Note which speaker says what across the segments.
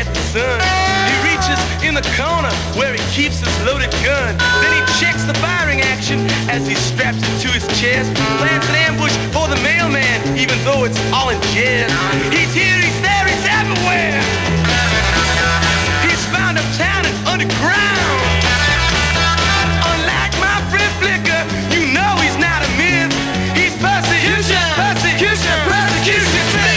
Speaker 1: at the sun. He reaches in the corner where he keeps his loaded gun. Then he checks the firing action as he straps it to his chest. Plants an ambush for the mailman, even though it's all in jest. He's here, he's there, he's everywhere. He's found uptown and underground. Unlike my friend Flicker, you know he's not a myth. He's persecution, persecution, persecution Smith.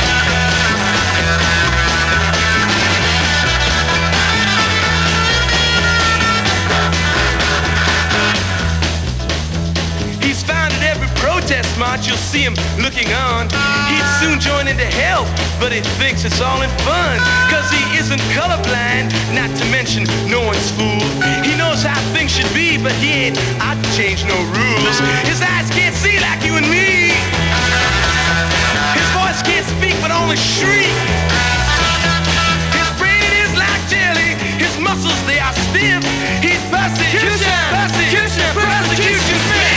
Speaker 1: He's found at every protest march, you'll see him looking on. He'd soon join into help, but he thinks it's all in fun. Cause he isn't colorblind, not to mention no one's fool. He knows how things should be, but he ain't out to change no rules. His eyes can't see like you and me. His voice can't speak, but only shriek. His brain is like jelly, his muscles, they are stiff. He's persecution, persecution, persecution Smith.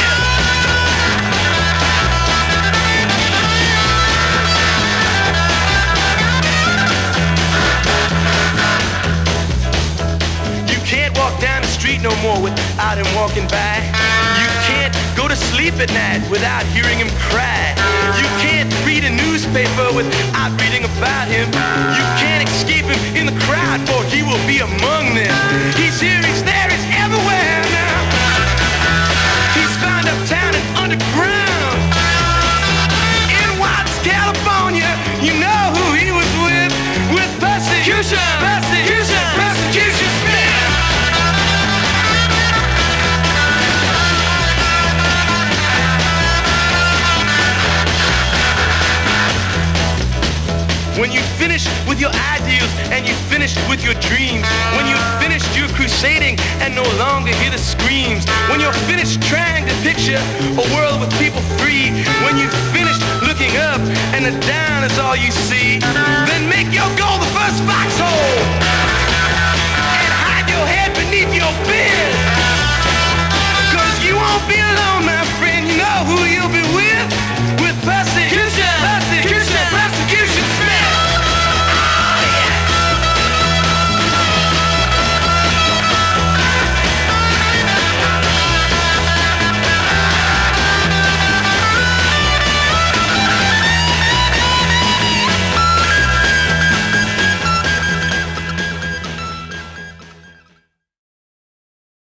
Speaker 1: Walk down the street no more without him walking by. You can't go to sleep at night without hearing him cry. You can't read a newspaper without reading about him. You can't escape him in the crowd, for he will be among them. He's here, he's there, he's everywhere now. He's found uptown and underground. In Watts, California, you know who he was with persecution, persecution, persecution Smith. When you finish with your ideals and you finish with your dreams, when you've finished your crusading and no longer hear the screams, when you're finished trying to picture a world with people free, when you've finished looking up and the down is all you see, then make your goal the